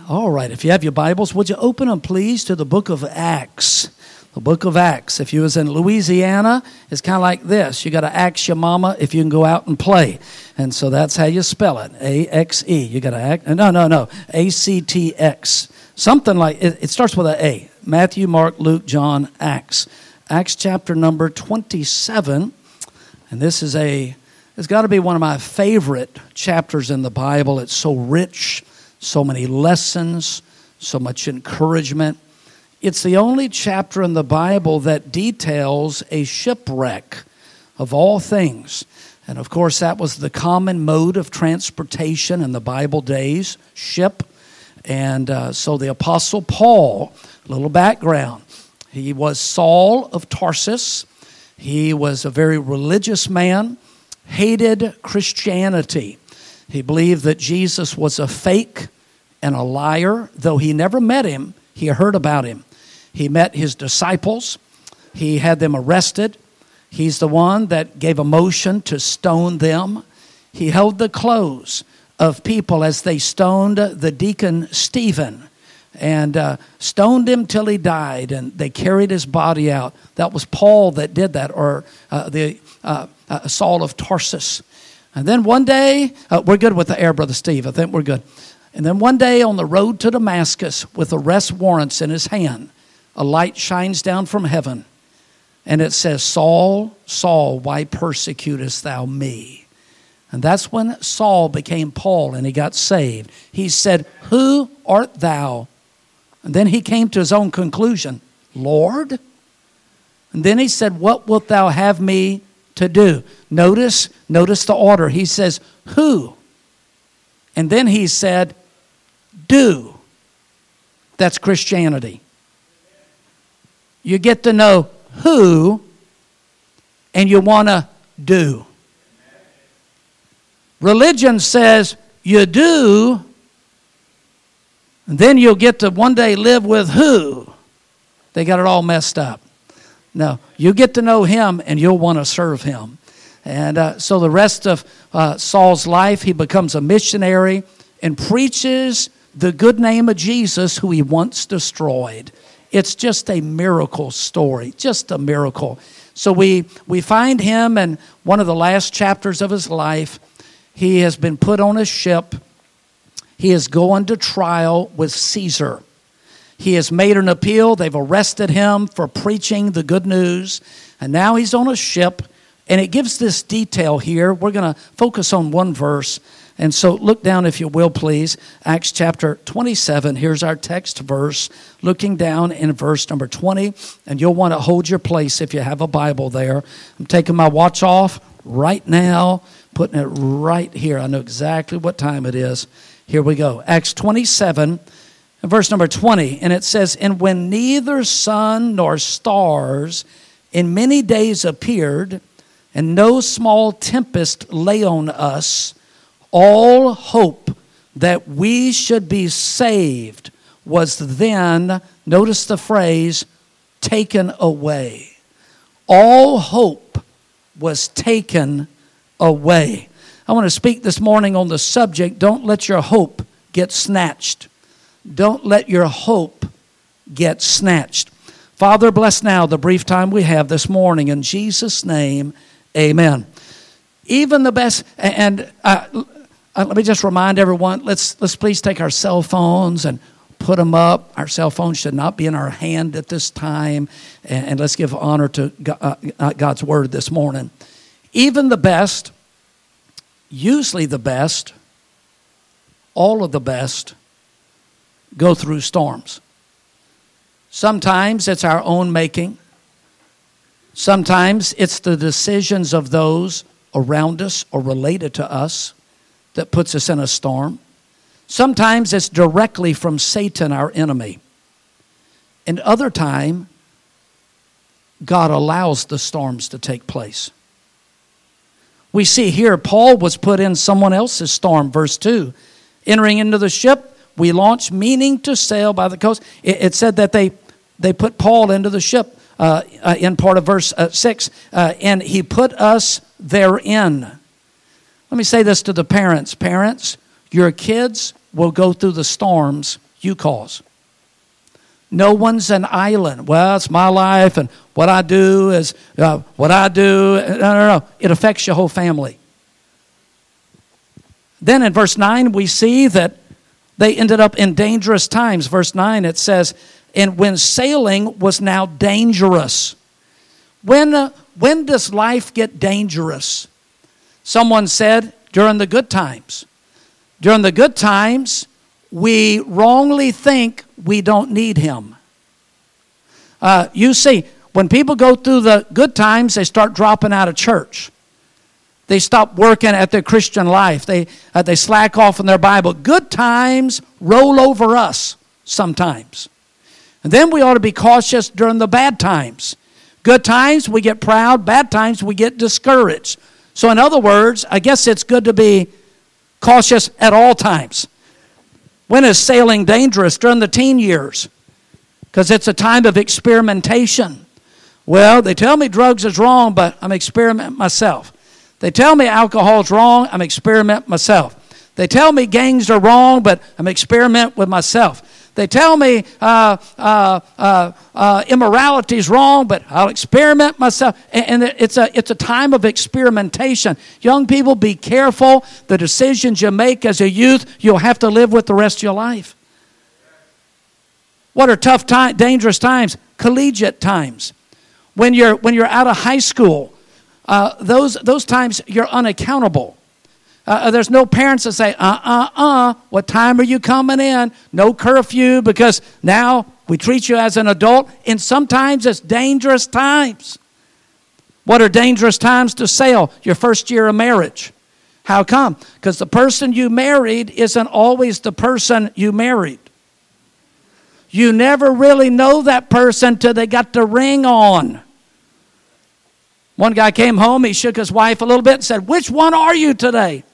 All right, if you have your Bibles, would you open them, please, to the book of Acts? The book of Acts. If you was in Louisiana, it's kind of like this. You got to ask your mama if you can go out and play. And so that's how you spell it, A-X-E. You got to act. No, A-C-T-X. Something like, it starts with an A. Matthew, Mark, Luke, John, Acts. Acts chapter number 27. And this is it's got to be one of my favorite chapters in the Bible. It's so rich, so many lessons, so much encouragement. It's the only chapter in the Bible that details a shipwreck of all things. And of course, that was the common mode of transportation in the Bible days, ship. And so the Apostle Paul, a little background, he was Saul of Tarsus. He was a very religious man, hated Christianity. He believed that Jesus was a fake and a liar. Though he never met him, he heard about him. He met his disciples. He had them arrested. He's the one that gave a motion to stone them. He held the clothes of people as they stoned the deacon Stephen and stoned him till he died, and they carried his body out. That was Paul that did that, or Saul of Tarsus. And then one day, we're good with the air, Brother Steve. I think we're good. And then one day on the road to Damascus with arrest warrants in his hand, a light shines down from heaven, and it says, "Saul, Saul, why persecutest thou me?" And that's when Saul became Paul and he got saved. He said, "Who art thou?" And then he came to his own conclusion, "Lord." And then he said, "What wilt thou have me to do?" Notice the order. He says, "Who?" And then he said, "Do." That's Christianity. You get to know who and you want to do. Religion says you do, and then you'll get to one day live with who. They got it all messed up. No, you get to know him and you'll want to serve him. And so the rest of Saul's life, he becomes a missionary and preaches the good name of Jesus, who he once destroyed. It's just a miracle story, just a miracle. So we find him in one of the last chapters of his life. He has been put on a ship. He is going to trial with Caesar. He has made an appeal. They've arrested him for preaching the good news. And now he's on a ship. And it gives this detail here. We're going to focus on one verse. And so look down, if you will, please. Acts chapter 27. Here's our text verse. Looking down in verse number 20. And you'll want to hold your place if you have a Bible there. I'm taking my watch off right now, putting it right here. I know exactly what time it is. Here we go. Acts 27, verse number 20. And it says, "And when neither sun nor stars in many days appeared, and no small tempest lay on us, all hope that we should be saved was then," notice the phrase, "taken away." All hope was taken away. I want to speak this morning on the subject, don't let your hope get snatched. Don't let your hope get snatched. Father, bless now the brief time we have this morning. In Jesus' name, amen. Even the best, and let me just remind everyone, let's please take our cell phones and put them up. Our cell phones should not be in our hand at this time. And let's give honor to God's word this morning. Even the best, usually the best, all of the best, go through storms. Sometimes it's our own making. Sometimes it's the decisions of those around us or related to us that puts us in a storm. Sometimes it's directly from Satan, our enemy. And other time, God allows the storms to take place. We see here, Paul was put in someone else's storm, verse 2. Entering into the ship, we launched, meaning to sail by the coast. It said that they put Paul into the ship in part of verse 6, and he put us therein. Let me say this to the parents. Parents, your kids will go through the storms you cause. No one's an island. Well, it's my life, and what I do is what I do. No. It affects your whole family. Then in verse 9, we see that they ended up in dangerous times. Verse 9, it says, and when sailing was now dangerous. When does life get dangerous? Someone said, during the good times. During the good times, we wrongly think we don't need him. You see, when people go through the good times, they start dropping out of church. They stop working at their Christian life. They slack off in their Bible. Good times roll over us sometimes. And then we ought to be cautious during the bad times. Good times, we get proud. Bad times, we get discouraged. So in other words, I guess it's good to be cautious at all times. When is sailing dangerous? During the teen years, because it's a time of experimentation. Well, they tell me drugs is wrong, but I'm experimenting myself. They tell me alcohol's wrong, I'm experimenting myself. They tell me gangs are wrong, but I'm experimenting with myself. They tell me immorality is wrong, but I'll experiment myself. And it's a time of experimentation. Young people, be careful. The decisions you make as a youth, you'll have to live with the rest of your life. What are tough times, dangerous times? Collegiate times. When you're out of high school, those times you're unaccountable. There's no parents that say, what time are you coming in? No curfew, because now we treat you as an adult. And sometimes it's dangerous times. What are dangerous times to sail? Your first year of marriage. How come? Because the person you married isn't always the person you married. You never really know that person till they got the ring on. One guy came home, he shook his wife a little bit and said, which one are you today?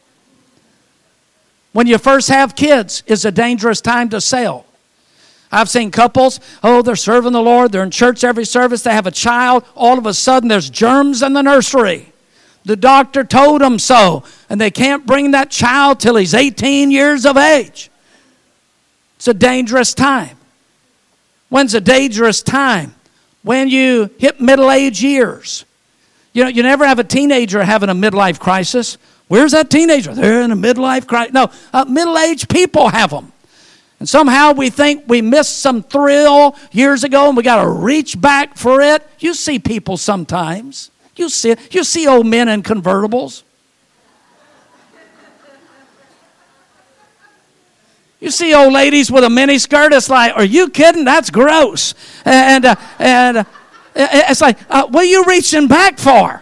When you first have kids, it's a dangerous time to sail. I've seen couples, they're serving the Lord, they're in church every service, they have a child, all of a sudden there's germs in the nursery. The doctor told them so, and they can't bring that child till he's 18 years of age. It's a dangerous time. When's a dangerous time? When you hit middle-age years. You know, you never have a teenager having a midlife crisis. Where's that teenager? They're in a midlife crisis. No, middle-aged people have them. And somehow we think we missed some thrill years ago and we got to reach back for it. You see people sometimes. You see old men in convertibles. You see old ladies with a mini skirt. It's like, are you kidding? That's gross. And it's like, what are you reaching back for?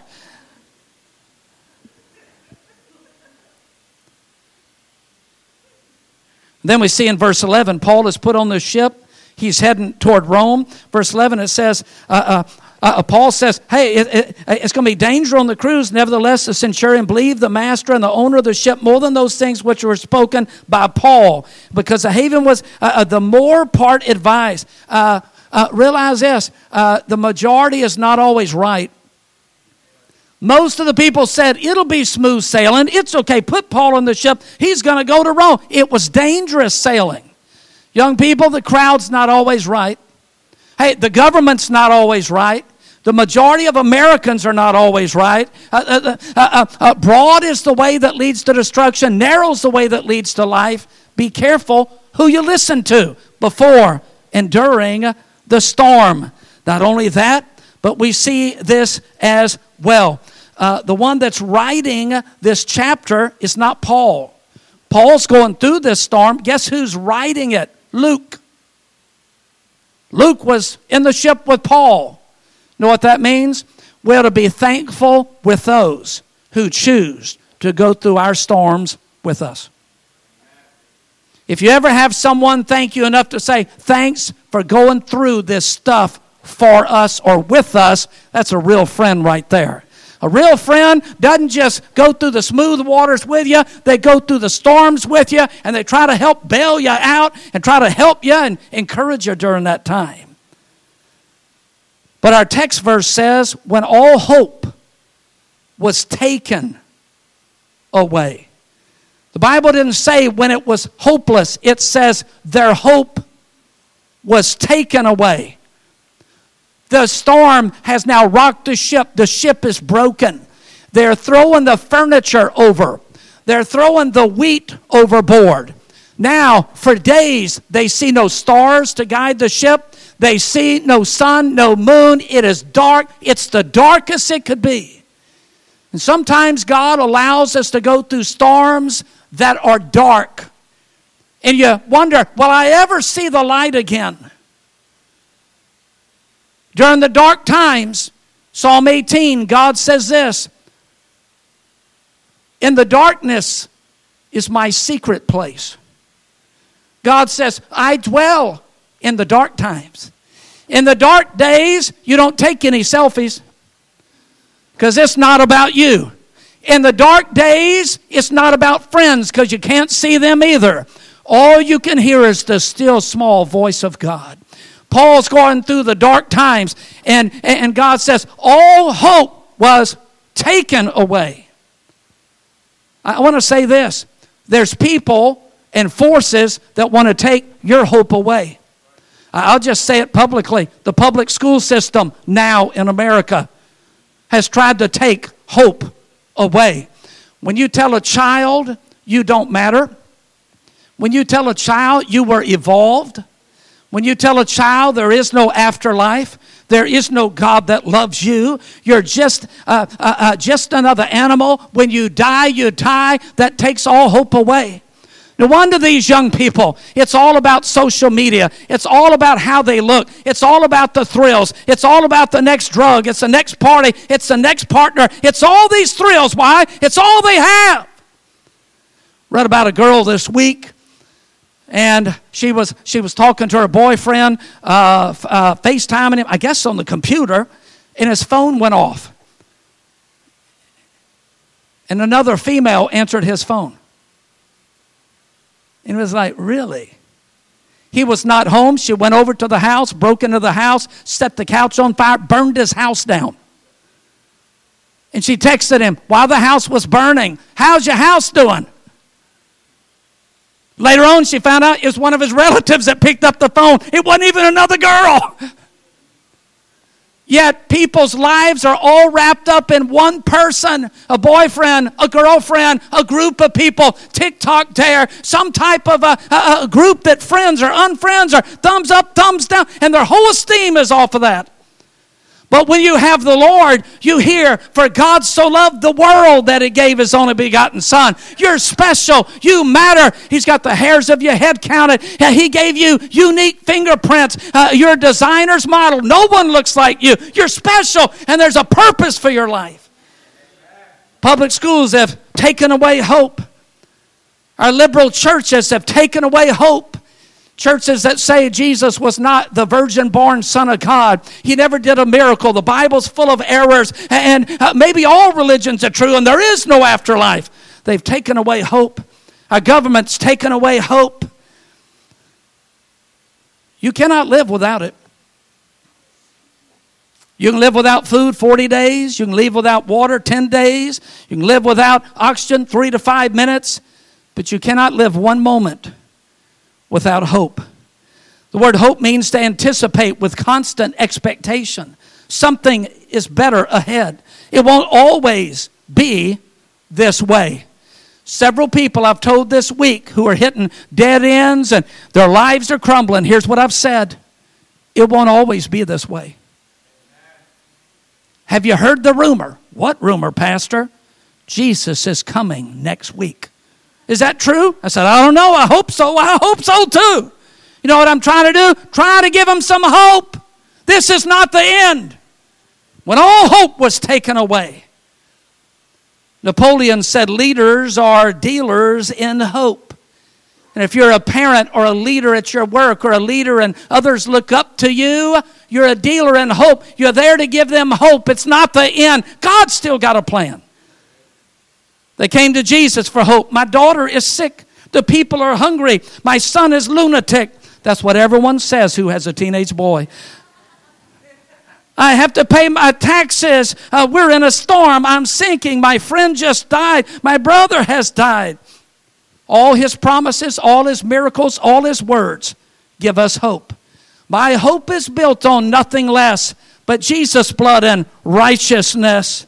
Then we see in verse 11, Paul is put on the ship. He's heading toward Rome. Verse 11, it says, Paul says, hey, it's going to be danger on the cruise. Nevertheless, the centurion believed the master and the owner of the ship more than those things which were spoken by Paul, because the haven was the more part advised. Realize this, the majority is not always right. Most of the people said, it'll be smooth sailing. It's okay. Put Paul on the ship. He's going to go to Rome. It was dangerous sailing. Young people, the crowd's not always right. Hey, the government's not always right. The majority of Americans are not always right. Broad is the way that leads to destruction. Narrow is the way that leads to life. Be careful who you listen to before and during the storm. Not only that, but we see this as well. The one that's writing this chapter is not Paul. Paul's going through this storm. Guess who's writing it? Luke. Luke was in the ship with Paul. You know what that means? We ought to be thankful with those who choose to go through our storms with us. If you ever have someone thank you enough to say, thanks for going through this stuff for us or with us, that's a real friend right there. A real friend doesn't just go through the smooth waters with you. They go through the storms with you, and they try to help bail you out and try to help you and encourage you during that time. But our text verse says, when all hope was taken away. The Bible didn't say when it was hopeless. It says their hope was taken away. The storm has now rocked the ship. The ship is broken. They're throwing the furniture over. They're throwing the wheat overboard. Now, for days, they see no stars to guide the ship. They see no sun, no moon. It is dark. It's the darkest it could be. And sometimes God allows us to go through storms that are dark. And you wonder, will I ever see the light again? During the dark times, Psalm 18, God says this, in the darkness is my secret place. God says, I dwell in the dark times. In the dark days, you don't take any selfies because it's not about you. In the dark days, it's not about friends because you can't see them either. All you can hear is the still small voice of God. Paul's going through the dark times, and God says, all hope was taken away. I want to say this. There's people and forces that want to take your hope away. I'll just say it publicly. The public school system now in America has tried to take hope away. When you tell a child you don't matter, when you tell a child you were evolved, when you tell a child there is no afterlife, there is no God that loves you, you're just another animal. When you die, that takes all hope away. No wonder these young people, it's all about social media. It's all about how they look. It's all about the thrills. It's all about the next drug. It's the next party. It's the next partner. It's all these thrills. Why? It's all they have. Read about a girl this week, and she was talking to her boyfriend, FaceTiming him, I guess on the computer, and his phone went off. And another female answered his phone. And it was like, really? He was not home. She went over to the house, broke into the house, set the couch on fire, burned his house down. And she texted him while the house was burning, how's your house doing? Later on, she found out it was one of his relatives that picked up the phone. It wasn't even another girl. Yet people's lives are all wrapped up in one person, a boyfriend, a girlfriend, a group of people, TikTok dare, some type of a group that friends or unfriends or thumbs up, thumbs down, and their whole esteem is off of that. But when you have the Lord, you hear, for God so loved the world that he gave his only begotten son. You're special. You matter. He's got the hairs of your head counted. He gave you unique fingerprints. You're a designer's model. No one looks like you. You're special, and there's a purpose for your life. Public schools have taken away hope. Our liberal churches have taken away hope. Churches that say Jesus was not the virgin-born Son of God. He never did a miracle. The Bible's full of errors. And maybe all religions are true, and there is no afterlife. They've taken away hope. Our government's taken away hope. You cannot live without it. You can live without food 40 days. You can live without water 10 days. You can live without oxygen 3 to 5 minutes. But you cannot live one moment without hope. The word hope means to anticipate with constant expectation. Something is better ahead. It won't always be this way. Several people I've told this week who are hitting dead ends and their lives are crumbling. Here's what I've said. It won't always be this way. Have you heard the rumor? What rumor, Pastor? Jesus is coming next week. Is that true? I said, I don't know. I hope so. I hope so too. You know what I'm trying to do? Try to give them some hope. This is not the end. When all hope was taken away, Napoleon said leaders are dealers in hope. And if you're a parent or a leader at your work or a leader and others look up to you, you're a dealer in hope. You're there to give them hope. It's not the end. God's still got a plan. They came to Jesus for hope. My daughter is sick. The people are hungry. My son is lunatic. That's what everyone says who has a teenage boy. I have to pay my taxes. We're in a storm. I'm sinking. My friend just died. My brother has died. All his promises, all his miracles, all his words give us hope. My hope is built on nothing less but Jesus' blood and righteousness.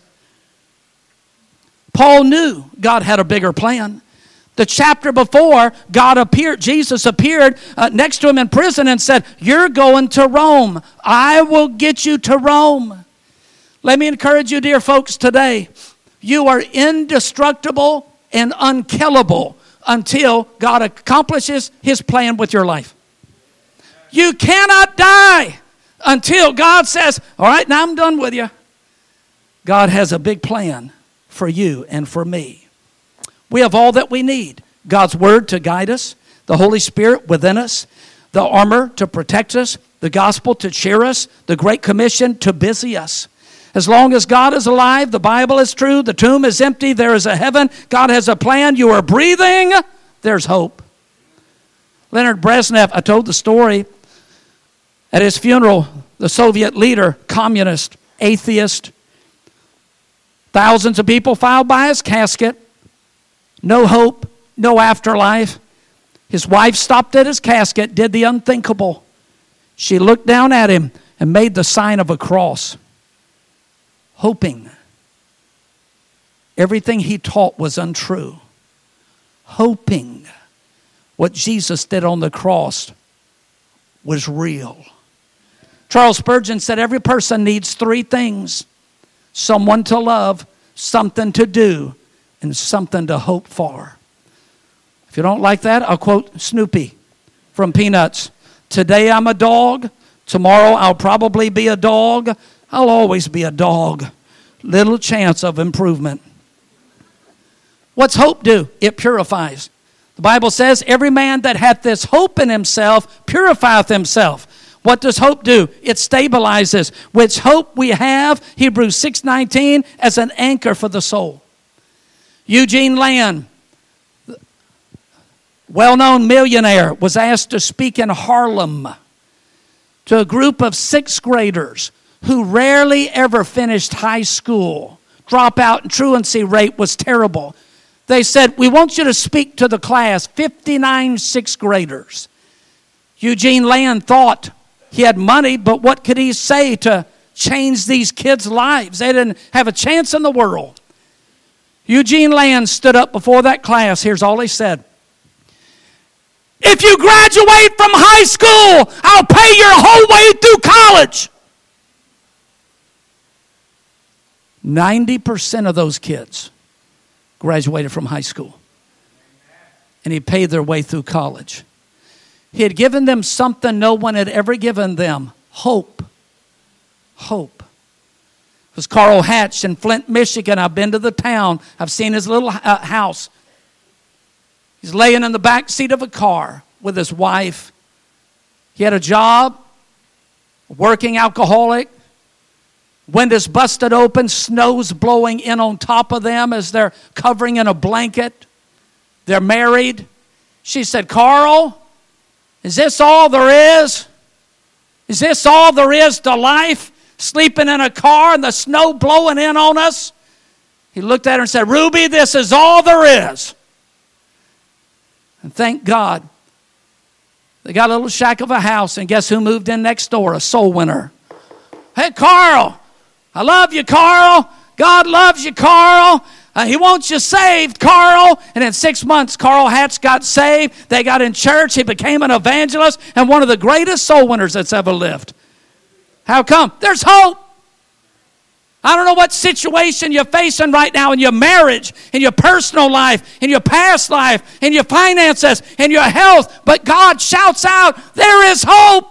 Paul knew God had a bigger plan. The chapter before, Jesus appeared next to him in prison and said, "You're going to Rome. I will get you to Rome." Let me encourage you, dear folks, today. You are indestructible and unkillable until God accomplishes his plan with your life. You cannot die until God says, "All right, now I'm done with you." God has a big plan for you and for me. We have all that we need. God's word to guide us, the Holy Spirit within us, the armor to protect us, the gospel to cheer us, the Great Commission to busy us. As long as God is alive, the Bible is true, the tomb is empty, there is a heaven, God has a plan, you are breathing, there's hope. Leonid Brezhnev, I told the story, at his funeral, the Soviet leader, communist, atheist, thousands of people filed by his casket. No hope, no afterlife. His wife stopped at his casket, did the unthinkable. She looked down at him and made the sign of a cross, hoping everything he taught was untrue, hoping what Jesus did on the cross was real. Charles Spurgeon said every person needs three things: someone to love, something to do, and something to hope for. If you don't like that, I'll quote Snoopy from Peanuts. Today I'm a dog. Tomorrow I'll probably be a dog. I'll always be a dog. Little chance of improvement. What's hope do? It purifies. The Bible says, every man that hath this hope in himself purifieth himself. What does hope do? It stabilizes. Which hope we have, Hebrews 6:19, as an anchor for the soul. Eugene Land, well-known millionaire, was asked to speak in Harlem to a group of sixth graders who rarely ever finished high school. Dropout and truancy rate was terrible. They said, "We want you to speak to the class," 59 sixth graders. Eugene Land thought he had money, but what could he say to change these kids' lives? They didn't have a chance in the world. Eugene Land stood up before that class. Here's all he said. "If you graduate from high school, I'll pay your whole way through college." 90% of those kids graduated from high school. And he paid their way through college. He had given them something no one had ever given them: hope. Hope. It was Carl Hatch in Flint, Michigan. I've been to the town. I've seen his little house. He's laying in the back seat of a car with his wife. He had a job, a working alcoholic. Windows busted open, snow's blowing in on top of them as they're covering in a blanket. They're married. She said, "Carl, is this all there is? Is this all there is to life? Sleeping in a car and the snow blowing in on us?" He looked at her and said, "Ruby, this is all there is." And thank God, they got a little shack of a house, and guess who moved in next door? A soul winner. "Hey, Carl, I love you, Carl. God loves you, Carl. He wants you saved, Carl." And in 6 months, Carl Hatch got saved. They got in church. He became an evangelist and one of the greatest soul winners that's ever lived. How come? There's hope. I don't know what situation you're facing right now in your marriage, in your personal life, in your past life, in your finances, in your health, but God shouts out, there is hope.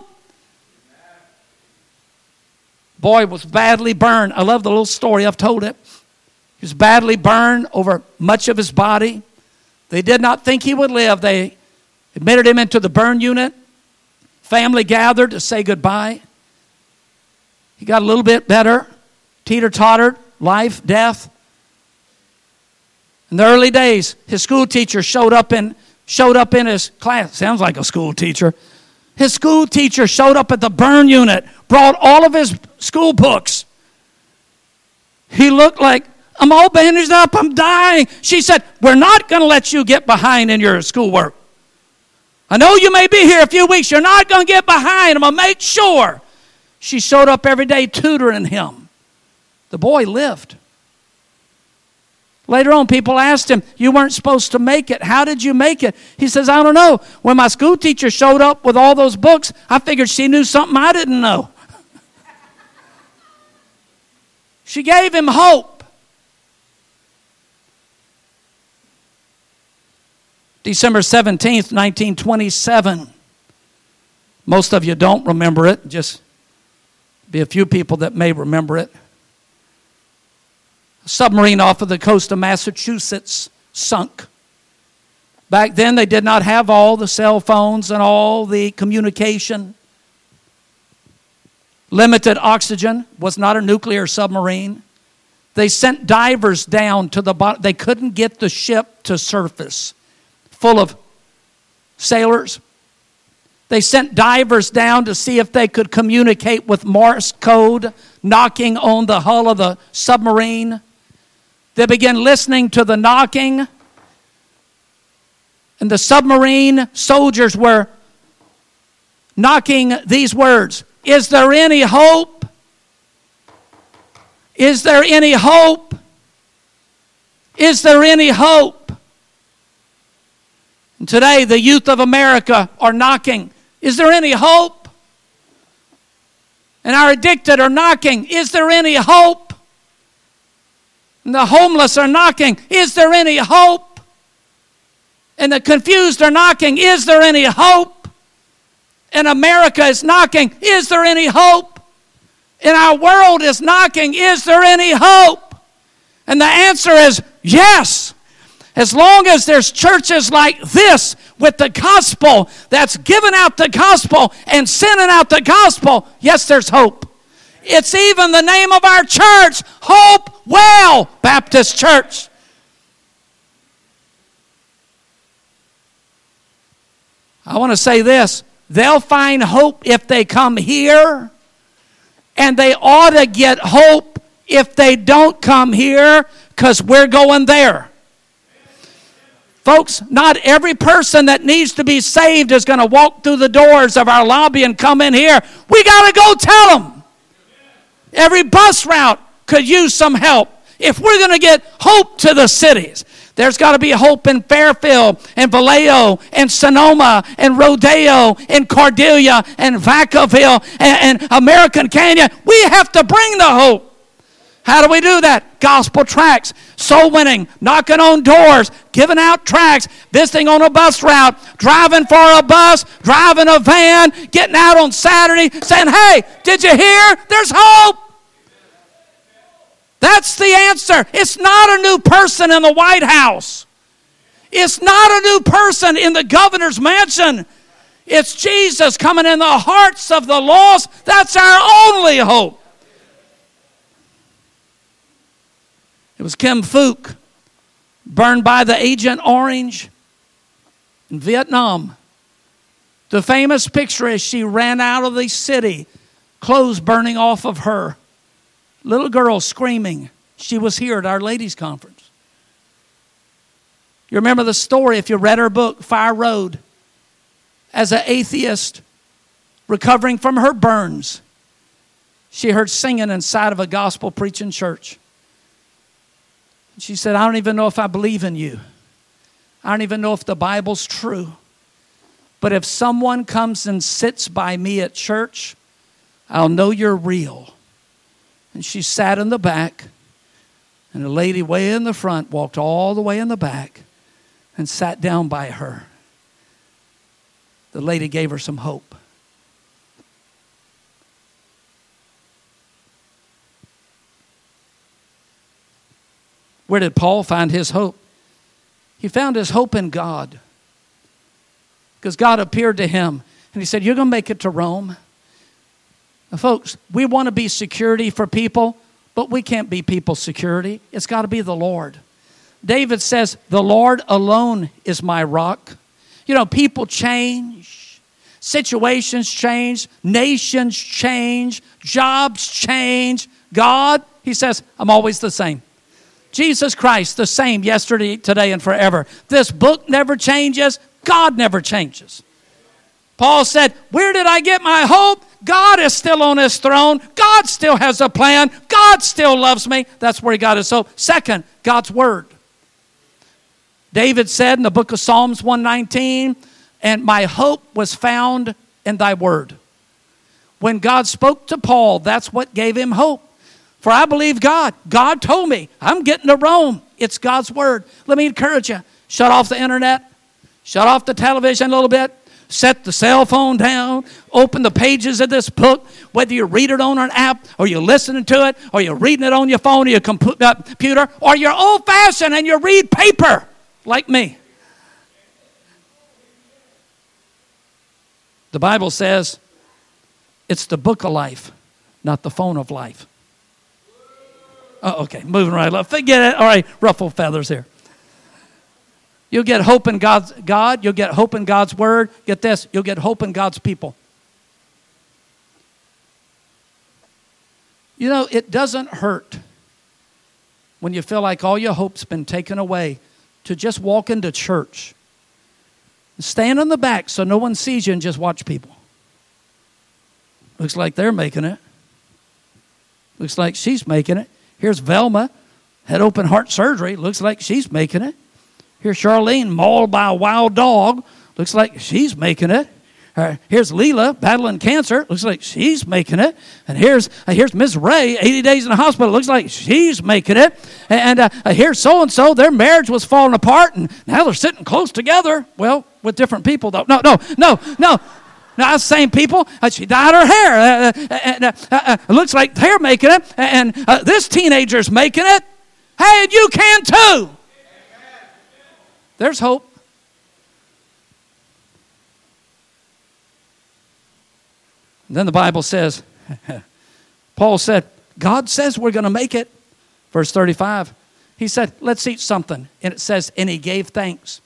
Boy was badly burned. I love the little story. I've told it. He was badly burned over much of his body. They did not think he would live. They admitted him into the burn unit. Family gathered to say goodbye. He got a little bit better. Teeter-tottered, life, death. In the early days, his school teacher showed up in his class. Sounds like a school teacher. His school teacher showed up at the burn unit, brought all of his school books. He looked like I'm all bandaged up. I'm dying. She said, we're not going to let you get behind in your schoolwork. I know you may be here a few weeks. You're not going to get behind. I'm going to make sure. She showed up every day tutoring him. The boy lived. Later on, people asked him, you weren't supposed to make it. How did you make it? He says, I don't know. When my school teacher showed up with all those books, I figured she knew something I didn't know. She gave him hope. December 17th, 1927. Most of you don't remember it. Just be a few people that may remember it. A submarine off of the coast of Massachusetts sunk. Back then, they did not have all the cell phones and all the communication. Limited oxygen, was not a nuclear submarine. They sent divers down to the bottom. They couldn't get the ship to surface, full of sailors. They sent divers down to see if they could communicate with Morse code, knocking on the hull of the submarine. They began listening to the knocking, and the submarine soldiers were knocking these words, is there any hope? Is there any hope? Is there any hope? And today, the youth of America are knocking, is there any hope? And our addicted are knocking, is there any hope? And the homeless are knocking, is there any hope? And the confused are knocking, is there any hope? And America is knocking, is there any hope? And our world is knocking, is there any hope? And the answer is yes. As long as there's churches like this with the gospel that's giving out the gospel and sending out the gospel, yes, there's hope. It's even the name of our church, Hopewell Baptist Church. I want to say this. They'll find hope if they come here, and they ought to get hope if they don't come here, because we're going there. Folks, not every person that needs to be saved is going to walk through the doors of our lobby and come in here. We got to go tell them. Every bus route could use some help. If we're going to get hope to the cities, there's got to be hope in Fairfield and Vallejo and Sonoma and Rodeo and Cordelia and Vacaville and American Canyon. We have to bring the hope. How do we do that? Gospel tracts, soul winning, knocking on doors, giving out tracts, visiting on a bus route, driving for a bus, driving a van, getting out on Saturday, saying, hey, did you hear? There's hope. That's the answer. It's not a new person in the White House. It's not a new person in the governor's mansion. It's Jesus coming in the hearts of the lost. That's our only hope. It was Kim Phuc, burned by the Agent Orange in Vietnam. The famous picture as she ran out of the city, clothes burning off of her. Little girl screaming. She was here at Our Ladies Conference. You remember the story if you read her book, Fire Road. As an atheist recovering from her burns, she heard singing inside of a gospel preaching church. She said, I don't even know if I believe in you. I don't even know if the Bible's true. But if someone comes and sits by me at church, I'll know you're real. And she sat in the back, and a lady way in the front walked all the way in the back and sat down by her. The lady gave her some hope. Where did Paul find his hope? He found his hope in God. Because God appeared to him, and he said, you're going to make it to Rome. Now, folks, we want to be security for people, but we can't be people's security. It's got to be the Lord. David says, the Lord alone is my rock. You know, people change. Situations change. Nations change. Jobs change. God, he says, I'm always the same. Jesus Christ, the same yesterday, today, and forever. This book never changes. God never changes. Paul said, where did I get my hope? God is still on his throne. God still has a plan. God still loves me. That's where he got his hope. Second, God's word. David said in the book of Psalms 119, and my hope was found in thy word. When God spoke to Paul, that's what gave him hope. For I believe God. God told me, I'm getting to Rome. It's God's word. Let me encourage you. Shut off the internet. Shut off the television a little bit. Set the cell phone down. Open the pages of this book. Whether you read it on an app, or you're listening to it, or you're reading it on your phone or your computer, or you're old-fashioned and you read paper like me. The Bible says it's the book of life, not the phone of life. Oh, okay, moving right along. Forget it. All right, ruffle feathers here. You'll get hope in God. You'll get hope in God's word. Get this. You'll get hope in God's people. You know, it doesn't hurt when you feel like all your hope's been taken away to just walk into church. Stand in the back so no one sees you and just watch people. Looks like they're making it. Looks like she's making it. Here's Velma, had open heart surgery. Looks like she's making it. Here's Charlene, mauled by a wild dog. Looks like she's making it. Here's Leela, battling cancer. Looks like she's making it. And here's Miss Ray, 80 days in the hospital. Looks like she's making it. And here's so-and-so, their marriage was falling apart, and now they're sitting close together. Well, with different people, though. No. Not the same people. She dyed her hair. Looks like they're making it. And this teenager's making it. Hey, and you can too. There's hope. And then the Bible says, Paul said, God says we're going to make it. Verse 35, he said, let's eat something. And it says, and he gave thanks.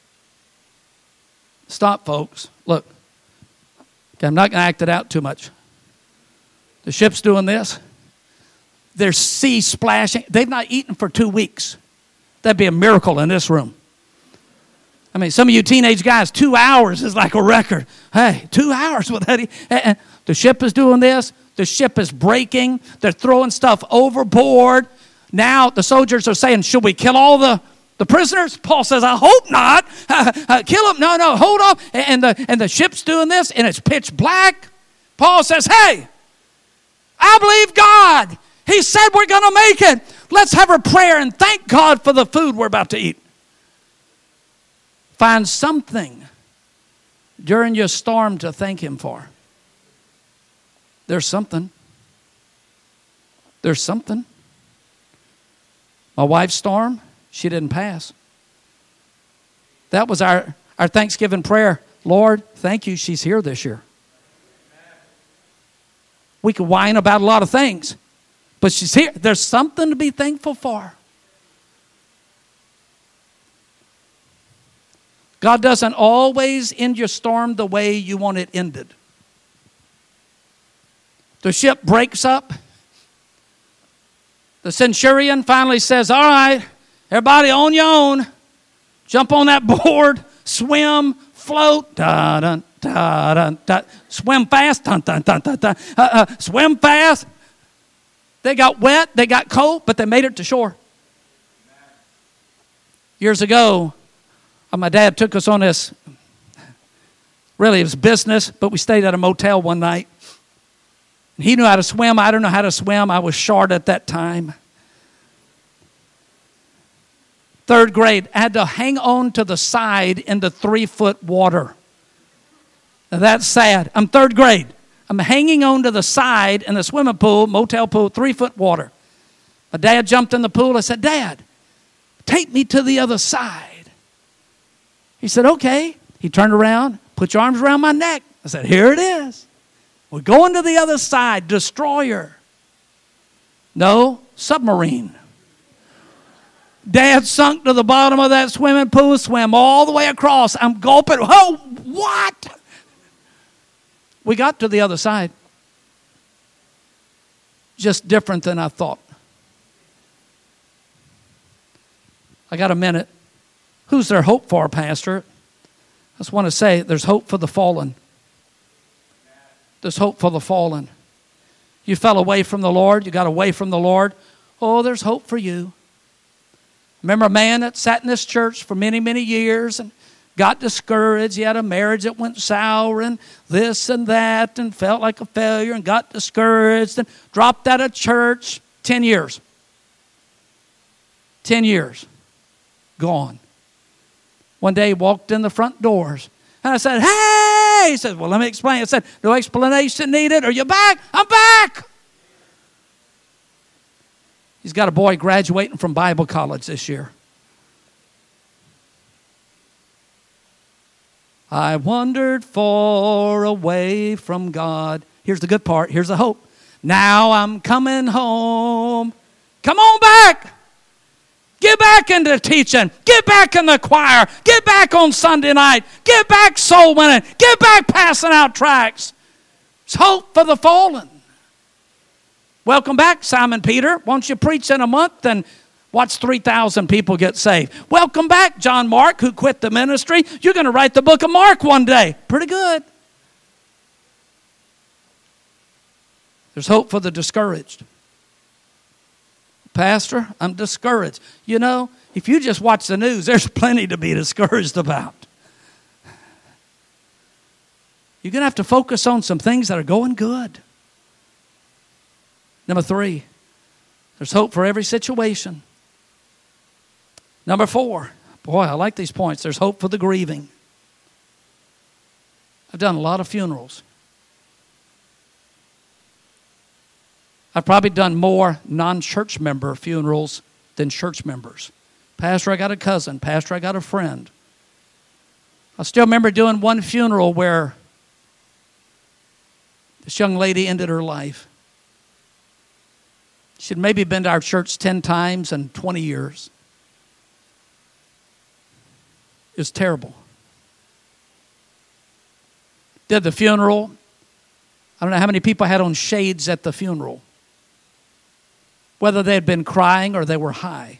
Stop, folks. Look. Okay, I'm not going to act it out too much. The ship's doing this. There's sea splashing. They've not eaten for 2 weeks. That'd be a miracle in this room. I mean, some of you teenage guys, 2 hours is like a record. Hey, 2 hours without eating. And the ship is doing this. The ship is breaking. They're throwing stuff overboard. Now the soldiers are saying, should we kill all the prisoners? Paul says, I hope not. Kill them. No, hold on. And the ship's doing this, and it's pitch black. Paul says, hey, I believe God. He said we're going to make it. Let's have a prayer and thank God for the food we're about to eat. Find something during your storm to thank him for. There's something. There's something. My wife's storm, she didn't pass. That was our Thanksgiving prayer. Lord, thank you, she's here this year. We could whine about a lot of things, but she's here. There's something to be thankful for. God doesn't always end your storm the way you want it ended. The ship breaks up. The centurion finally says, all right, everybody on your own. Jump on that board, swim, float, da-dun, da-dun, da. Swim fast, dun, dun, dun, dun, dun. Swim fast. They got wet, they got cold, but they made it to shore. Years ago, my dad took us on this, really it was business, but we stayed at a motel one night. He knew how to swim. I didn't know how to swim. I was short at that time. 3rd grade, I had to hang on to the side in the 3-foot water. Now that's sad. I'm 3rd grade. I'm hanging on to the side in the swimming pool, motel pool, 3-foot water. My dad jumped in the pool. I said, Dad, take me to the other side. He said, okay. He turned around, put your arms around my neck. I said, here it is. We're going to the other side, destroyer. No, submarine. Dad sunk to the bottom of that swimming pool, swam all the way across. I'm gulping. Oh, what? We got to the other side. Just different than I thought. I got a minute. Who's there hope for, Pastor? I just want to say there's hope for the fallen. There's hope for the fallen. You fell away from the Lord. You got away from the Lord. Oh, there's hope for you. Remember a man that sat in this church for many, many years and got discouraged. He had a marriage that went sour and this and that and felt like a failure and got discouraged and dropped out of church. 10 years. 10 years. Gone. One day he walked in the front doors and I said, hey! He said, well, let me explain. I said, no explanation needed. Are you back? I'm back! He's got a boy graduating from Bible college this year. I wandered far away from God. Here's the good part. Here's the hope. Now I'm coming home. Come on back. Get back into teaching. Get back in the choir. Get back on Sunday night. Get back soul winning. Get back passing out tracts. It's hope for the fallen. Welcome back, Simon Peter. Won't you preach in a month and watch 3,000 people get saved? Welcome back, John Mark, who quit the ministry. You're going to write the book of Mark one day. Pretty good. There's hope for the discouraged. Pastor, I'm discouraged. You know, if you just watch the news, there's plenty to be discouraged about. You're going to have to focus on some things that are going good. Number 3, there's hope for every situation. Number 4, boy, I like these points. There's hope for the grieving. I've done a lot of funerals. I've probably done more non-church member funerals than church members. Pastor, I got a cousin. Pastor, I got a friend. I still remember doing one funeral where this young lady ended her life. She'd maybe been to our church 10 times in 20 years. It was terrible. Did the funeral. I don't know how many people had on shades at the funeral. Whether they had been crying or they were high.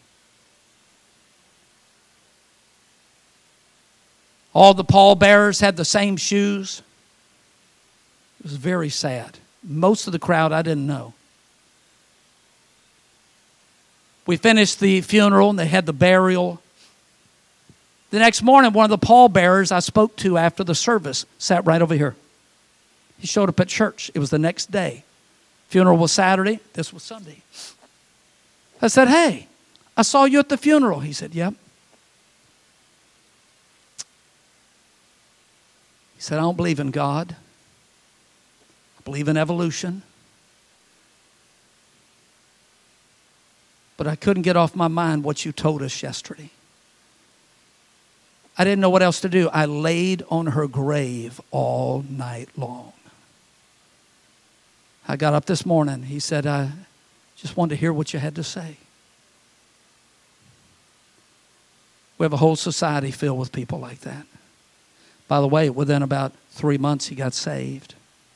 All the pallbearers had the same shoes. It was very sad. Most of the crowd I didn't know. We finished the funeral and they had the burial. The next morning, one of the pallbearers I spoke to after the service sat right over here. He showed up at church. It was the next day. Funeral was Saturday. This was Sunday. I said, hey, I saw you at the funeral. He said, yep. He said, I don't believe in God. I believe in evolution. But I couldn't get off my mind what you told us yesterday. I didn't know what else to do. I laid on her grave all night long. I got up this morning. He said, I just wanted to hear what you had to say. We have a whole society filled with people like that. By the way, within about 3 months, he got saved.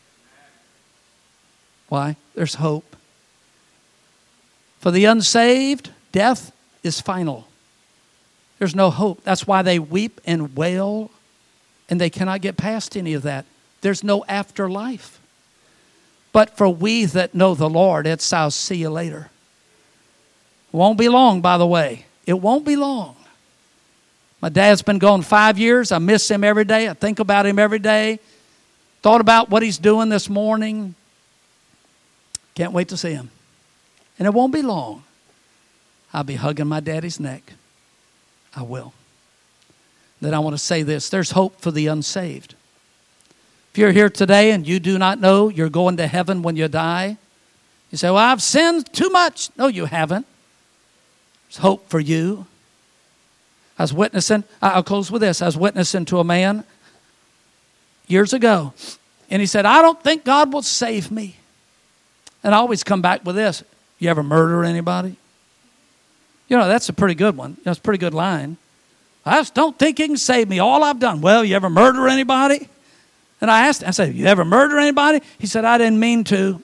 Why? There's hope. For the unsaved, death is final. There's no hope. That's why they weep and wail, and they cannot get past any of that. There's no afterlife. But for we that know the Lord, it's I'll see you later. It won't be long, by the way. It won't be long. My dad's been gone 5 years. I miss him every day. I think about him every day. Thought about what he's doing this morning. Can't wait to see him. And it won't be long. I'll be hugging my daddy's neck. I will. Then I want to say this. There's hope for the unsaved. If you're here today and you do not know you're going to heaven when you die, you say, well, I've sinned too much. No, you haven't. There's hope for you. I was witnessing, I'll close with this. I was witnessing to a man years ago, and he said, I don't think God will save me. And I always come back with this. You ever murder anybody? You know, that's a pretty good one. That's a pretty good line. I just don't think he can save me. All I've done. Well, you ever murder anybody? And I asked him, I said, you ever murder anybody? He said, I didn't mean to.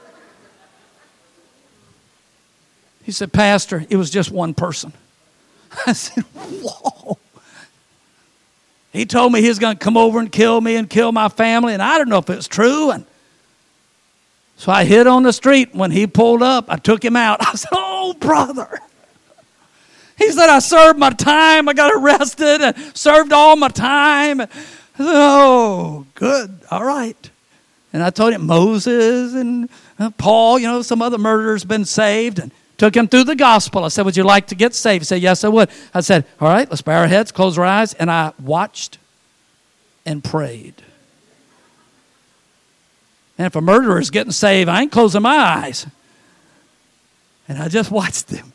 He said, Pastor, it was just one person. I said, whoa. He told me he was going to come over and kill me and kill my family, and I didn't know if it was true. And so I hid on the street. When he pulled up, I took him out. I said, oh, brother. He said, I served my time. I got arrested and served all my time. I said, oh, good. All right. And I told him Moses and Paul, some other murderers been saved, and took him through the gospel. I said, would you like to get saved? He said, yes, I would. I said, all right, let's bow our heads, close our eyes. And I watched and prayed. And if a murderer is getting saved, I ain't closing my eyes. And I just watched him.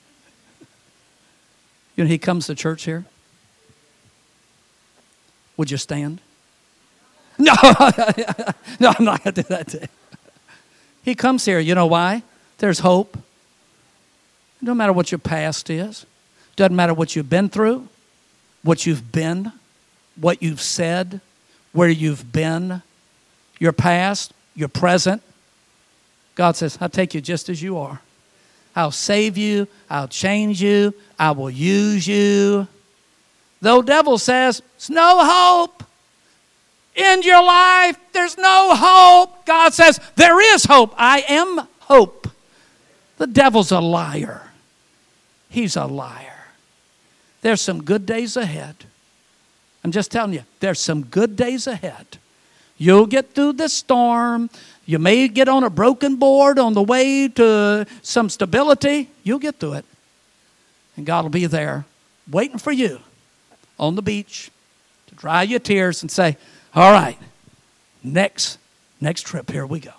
He comes to church here. Would you stand? No, no, I'm not going to do that to him. He comes here. You know why? There's hope. It doesn't matter what your past is. It doesn't matter what you've been through, what you've been, what you've said, where you've been, your past, your present. God says, I'll take you just as you are. I'll save you. I'll change you. I will use you. The devil says, there's no hope in your life. There's no hope. God says, there is hope. I am hope. The devil's a liar. He's a liar. There's some good days ahead. I'm just telling you, there's some good days ahead. You'll get through this storm. You may get on a broken board on the way to some stability. You'll get through it. And God will be there waiting for you on the beach to dry your tears and say, all right, next trip, here we go.